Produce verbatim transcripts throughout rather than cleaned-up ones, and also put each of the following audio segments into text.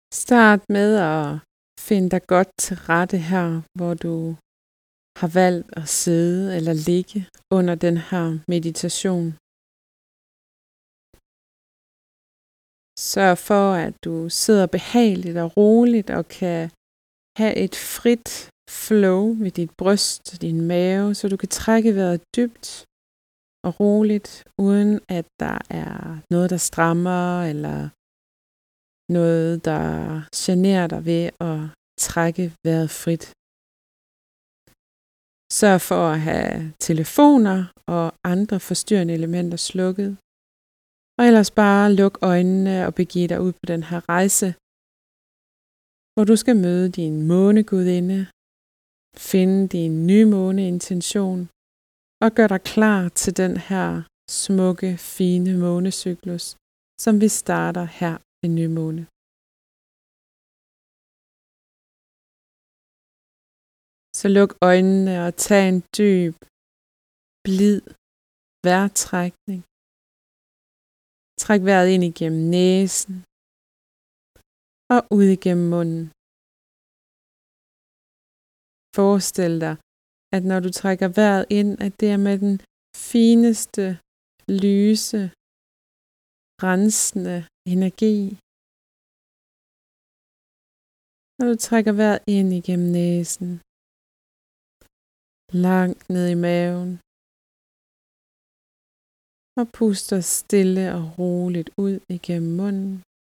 Start med at finde dig godt til rette her, hvor du har valgt at sidde eller ligge under den her meditation. Sørg for, at du sidder behageligt og roligt og kan have et frit flow ved dit bryst og din mave, så du kan trække vejret dybt og roligt, uden at der er noget, der strammer, eller noget, der generer dig ved at trække vejret frit. Sørg for at have telefoner og andre forstyrrende elementer slukket. Og ellers bare luk øjnene og begiv dig ud på den her rejse, hvor du skal møde din månegudinde, finde din nye måneintention og gør dig klar til den her smukke, fine månecyklus, som vi starter her ved nymåne. Så luk øjnene og tag en dyb, blid vejrtrækning. Træk vejret ind igennem næsen og ud igennem munden. Forestil dig, at når du trækker vejret ind, at det er med den fineste, lyse, rensende energi. Når du trækker vejret ind igennem næsen, langt ned i maven, og puster stille og roligt ud igennem munden.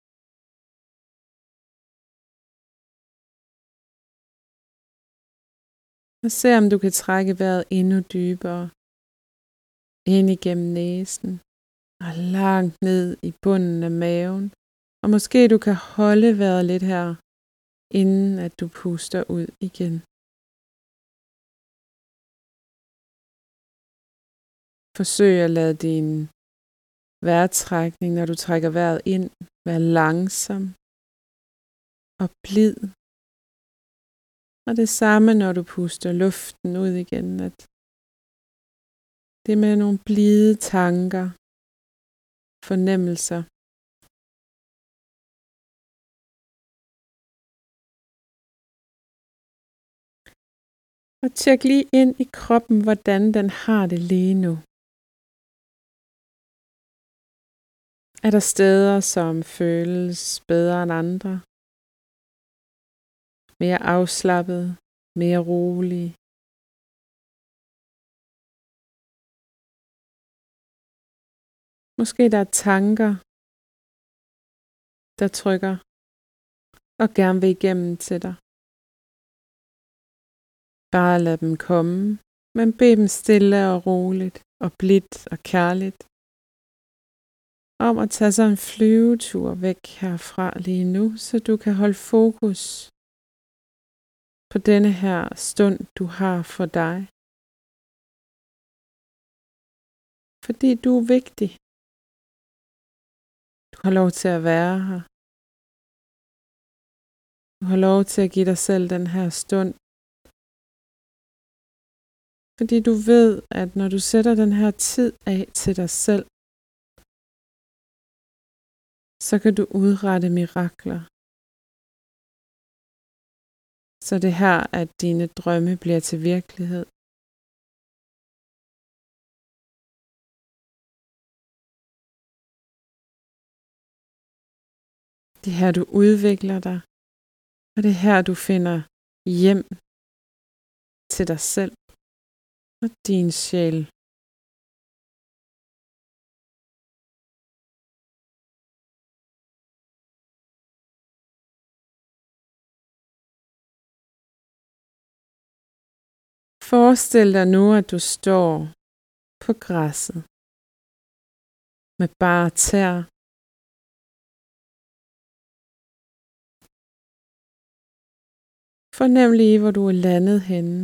Og se om du kan trække vejret endnu dybere ind igennem næsen og langt ned i bunden af maven. Og måske du kan holde vejret lidt her, inden at du puster ud igen. Forsøg at lade din vejrtrækning, når du trækker vejret ind, være langsom og blid. Og det samme, når du puster luften ud igen, at det er med nogle blide tanker, fornemmelser. Og tjek lige ind i kroppen, hvordan den har det lige nu. Er der steder, som føles bedre end andre? Mere afslappet, mere rolig. Måske der er tanker, der trykker og gerne vil igennem til dig. Bare lad dem komme, men bed dem stille og roligt og blidt og kærligt om at tage sig en flyvetur væk herfra lige nu, så du kan holde fokus på denne her stund, du har for dig. Fordi du er vigtig. Du har lov til at være her. Du har lov til at give dig selv den her stund. Fordi du ved, at når du sætter den her tid af til dig selv, så kan du udrette mirakler. Så det her, at dine drømme bliver til virkelighed. Det er her, du udvikler dig, og det er her, du finder hjem til dig selv og din sjæl. Forestil dig nu, at du står på græsset med bare tæer. Fornem lige, hvor du er landet henne.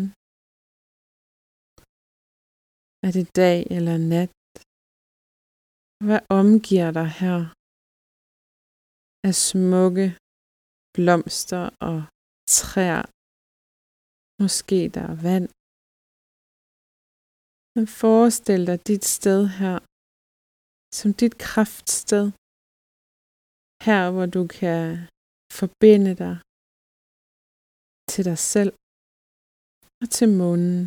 Er det dag eller nat? Hvad omgiver dig her af smukke blomster og træer? Måske der er vand. Men forestil dig dit sted her, som dit kraftsted. Her, hvor du kan forbinde dig til dig selv og til månen.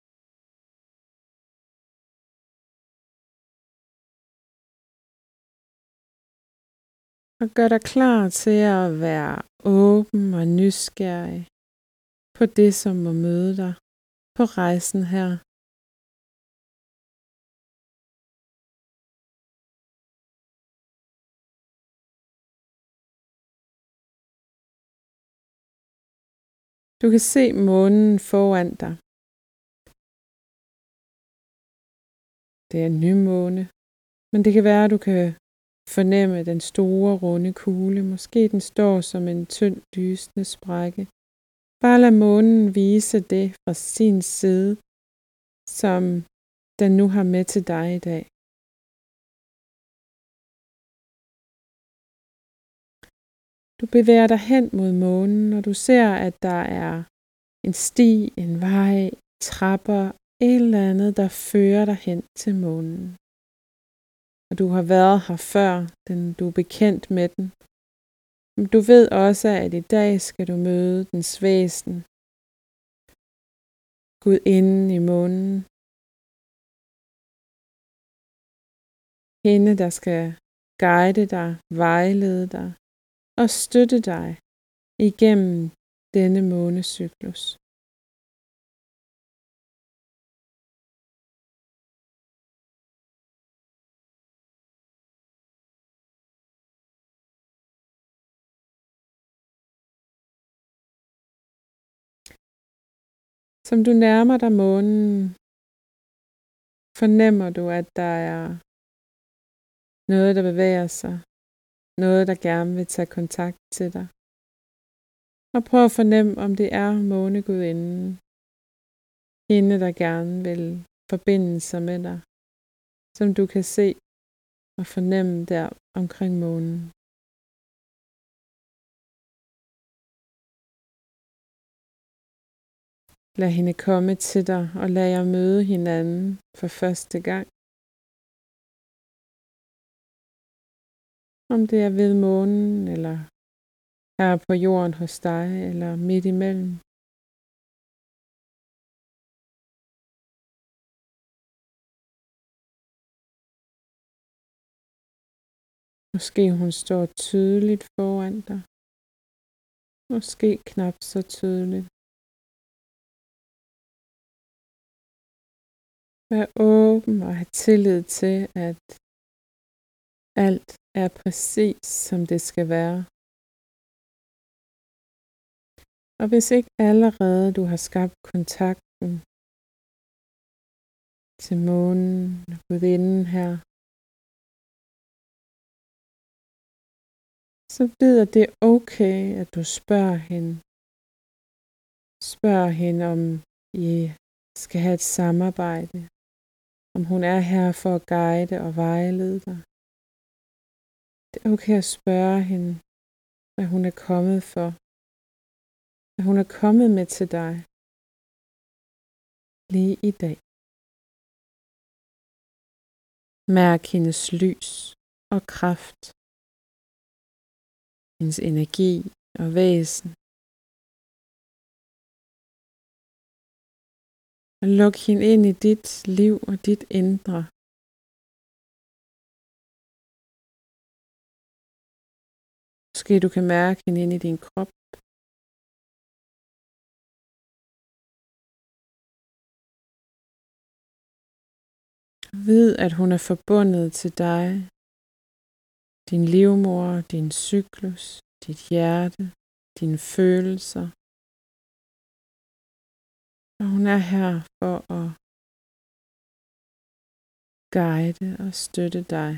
Og gør dig klar til at være åben og nysgerrig på det, som må møde dig på rejsen her. Du kan se månen foran dig. Det er en nymåne, men det kan være, at du kan fornemme den store, runde kugle. Måske den står som en tynd, lysende sprække. Bare lad månen vise det fra sin side, som den nu har med til dig i dag. Du bevæger dig hen mod månen, og du ser, at der er en sti, en vej, trapper, et eller andet, der fører dig hen til månen. Og du har været her før, den, du er bekendt med den. Men du ved også, at i dag skal du møde dens væsen, Gudinden i månen. Hende, der skal guide dig, vejlede dig og støtte dig igennem denne månecyklus. Som du nærmer dig månen, fornemmer du, at der er noget, der bevæger sig. Noget, der gerne vil tage kontakt til dig. Og prøv at fornemme, om det er månegudinden. Hende, der gerne vil forbinde sig med dig. Som du kan se og fornemme der omkring månen. Lad hende komme til dig, og lad jer møde hinanden for første gang. Om det er ved månen, eller her på jorden hos dig, eller midt imellem. Måske hun står tydeligt foran dig. Måske knap så tydeligt. Vær åben og have tillid til, at alt er præcis, som det skal være. Og hvis ikke allerede du har skabt kontakten til månen og gudinden her, så ved at det er okay, at du spørger hende. Spørg hende, om I skal have et samarbejde. Om hun er her for at guide og vejlede dig. Det er okay at spørge hende, hvad hun er kommet for. Hvad hun er kommet med til dig. Lige i dag. Mærk hendes lys og kraft. Hendes energi og væsen. Og luk hende ind i dit liv og dit indre. Måske du kan mærke hende ind i din krop. Vid, at hun er forbundet til dig. Din livmoder, din cyklus, dit hjerte, dine følelser. Og hun er her for at guide og støtte dig.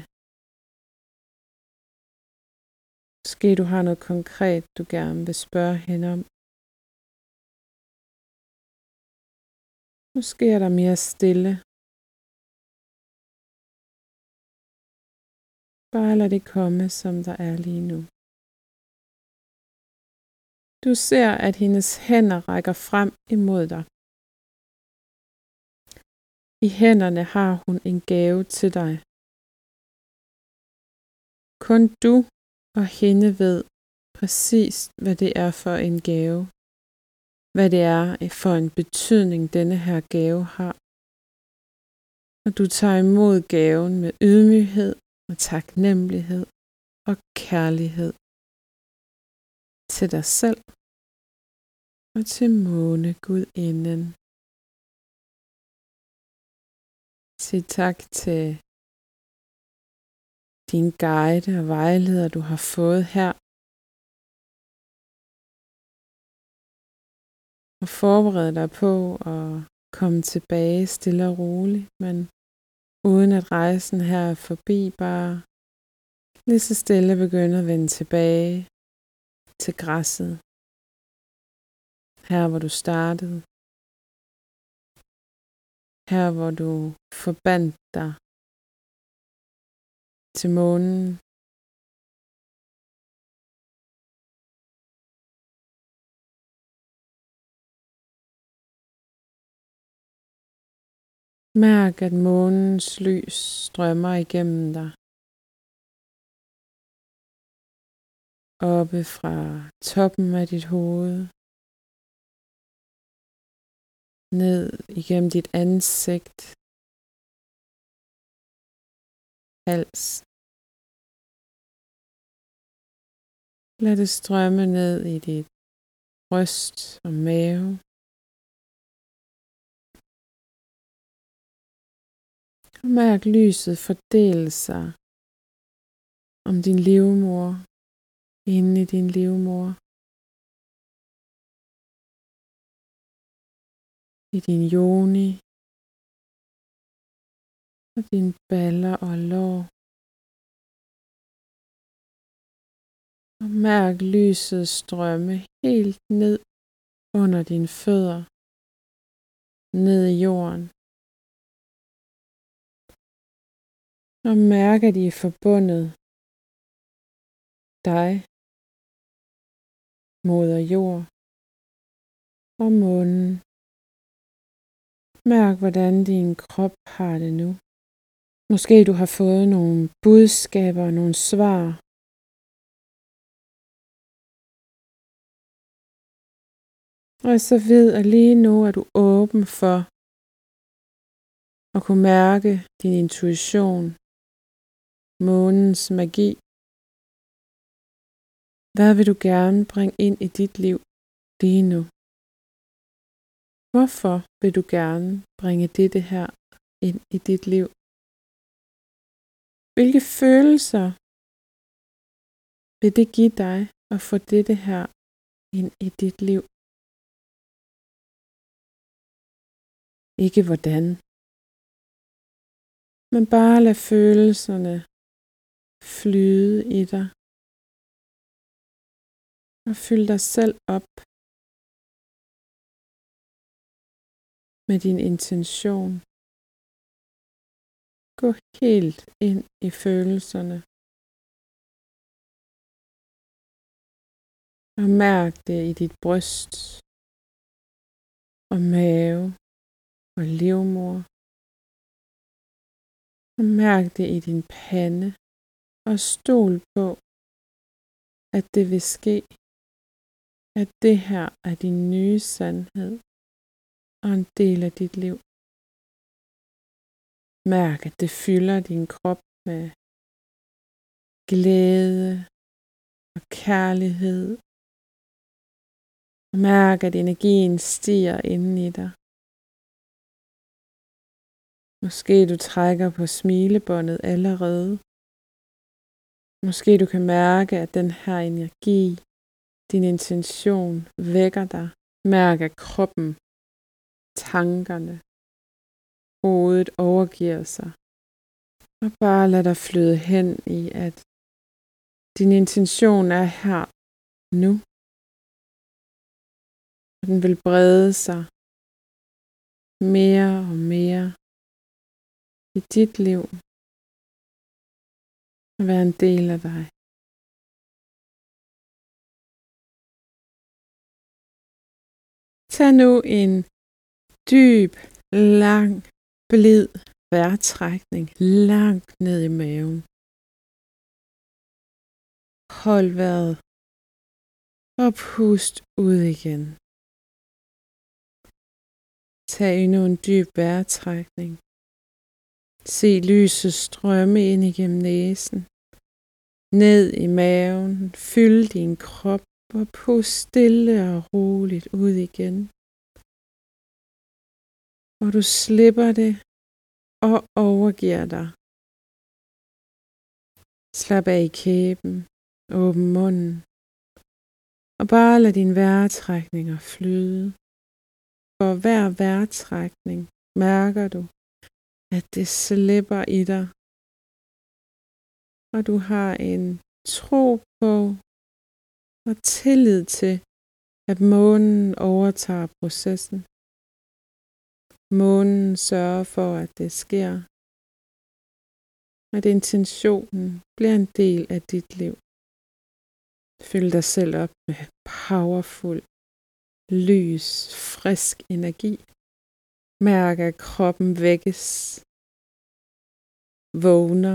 Måske du har noget konkret, du gerne vil spørge hende om. Måske er der mere stille. Bare lad det komme, som der er lige nu. Du ser, at hendes hænder rækker frem imod dig. I hænderne har hun en gave til dig. Kun du og hende ved præcis, hvad det er for en gave. Hvad det er for en betydning, denne her gave har. Og du tager imod gaven med ydmyghed og taknemmelighed og kærlighed til dig selv og til månegudinden. Sig tak til din guide og vejleder, du har fået her. Og forbered dig på at komme tilbage stille og roligt, men uden at rejsen her er forbi, bare lige så stille begynde at vende tilbage til græsset. Her hvor du startede. Her hvor du forbandt dig til månen. Mærk, at månens lys strømmer igennem dig. Oppe fra toppen af dit hoved. Ned igennem dit ansigt. Hals. Lad det strømme ned i dit bryst og mave. Og mærk lyset fordele sig om din livmoder, inde i din livmoder, i din yoni, og dine baller og lår. Og mærk lyset strømme helt ned under dine fødder, ned i jorden. Og mærk, at I er forbundet, dig, moder jord og månen. Mærk, hvordan din krop har det nu. Måske du har fået nogle budskaber, nogle svar. Og så ved, at lige nu er du åben for at kunne mærke din intuition, månens magi. Hvad vil du gerne bringe ind i dit liv lige nu? Hvorfor vil du gerne bringe dette her ind i dit liv? Hvilke følelser vil det give dig at få dette her ind i dit liv? Ikke hvordan, men bare lad følelserne flyde i dig. Og fyld dig selv op med din intention. Gå helt ind i følelserne. Og mærk det i dit bryst og mave og livmoder. Og mærk det i din pande og stol på, at det vil ske. At det her er din nye sandhed og en del af dit liv. Mærk, at det fylder din krop med glæde og kærlighed. Og mærk, at energien stiger inden i dig. Måske du trækker på smilebåndet allerede. Måske du kan mærke, at den her energi, din intention vækker dig. Mærk, at kroppen, tankerne, hovedet overgiver sig. Og bare lad dig flyde hen i, at din intention er her nu. Og den vil brede sig mere og mere i dit liv. Og være en del af dig. Tag nu en dyb, lang, blid vejrtrækning langt ned i maven. Hold vejret Og pust ud igen. Tag endnu en dyb vejrtrækning. Se lyset strømme ind igennem næsen. Ned i maven. Fyld din krop. Og pust stille og roligt ud igen. Og du slipper det og overgiver dig. Slap af i kæben. Åbn munden. Og bare lad dine vejrtrækninger flyde. For hver vejrtrækning mærker du, at det slipper i dig. Og du har en tro på og tillid til, at månen overtager processen. Månen sørger for, at det sker. At intentionen bliver en del af dit liv. Fyld dig selv op med powerful, lys, frisk energi. Mærk, at kroppen vækkes. Vågner.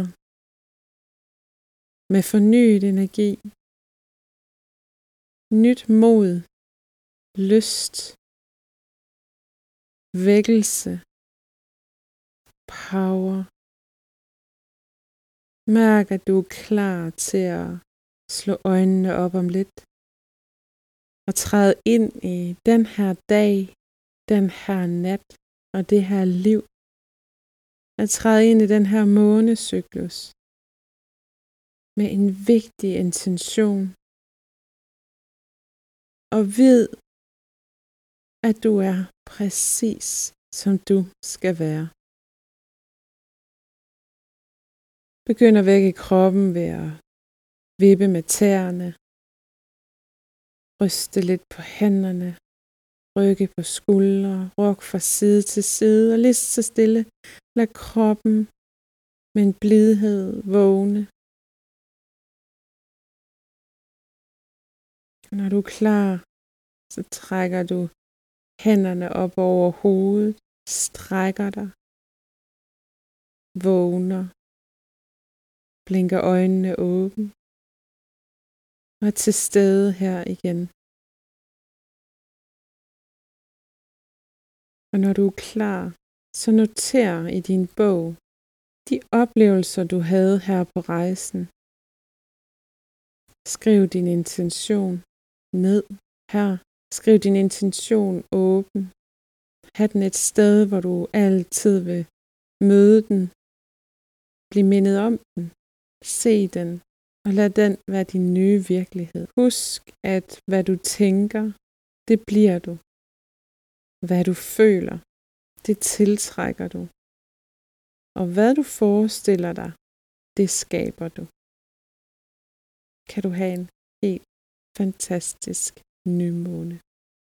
Med fornyet energi. Nyt mod. Lyst. Vækkelse. Power. Mærk, at du er klar til at slå øjnene op om lidt. Og træde ind i den her dag, den her nat og det her liv. At træde ind i den her månecyklus. Med en vigtig intention. Og vid, at du er præcis som du skal være. Begynd at vække kroppen ved at vippe med tæerne. Ryste lidt på hænderne. Rykke på skuldre. Rok fra side til side. Og lige så stille lad kroppen med en blidhed vågne. Og når du er klar, så trækker du hænderne op over hovedet. Strækker dig. Vågner. Blinker øjnene åbent. Og er til stede her igen. Og når du er klar, så noter i din bog de oplevelser, du havde her på rejsen. Skriv din intention ned her. Skriv din intention åben. Ha' den et sted, hvor du altid vil møde den. Bliv mindet om den. Se den. Og lad den være din nye virkelighed. Husk, at hvad du tænker, det bliver du. Hvad du føler, det tiltrækker du. Og hvad du forestiller dig, det skaber du. Kan du have en helt fantastisk nymåne.